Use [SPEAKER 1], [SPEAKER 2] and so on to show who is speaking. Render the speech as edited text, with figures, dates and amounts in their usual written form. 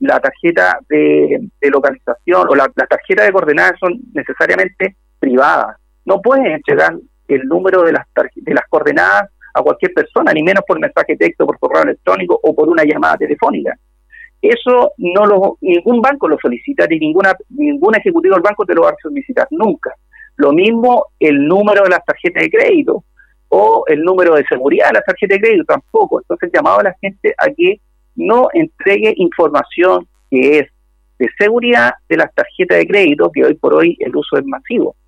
[SPEAKER 1] la tarjeta de localización o las tarjetas de coordenadas son necesariamente privadas. No puedes entregar el número de las coordenadas a cualquier persona, ni menos por mensaje de texto, por correo electrónico o por una llamada telefónica. Eso ningún banco lo solicita, ni ningún ejecutivo del banco te lo va a solicitar nunca. Lo mismo el número de las tarjetas de crédito o el número de seguridad de las tarjetas de crédito tampoco. Entonces, llamado a la gente a que no entregue información que es de seguridad de las tarjetas de crédito, que hoy por hoy el uso es masivo.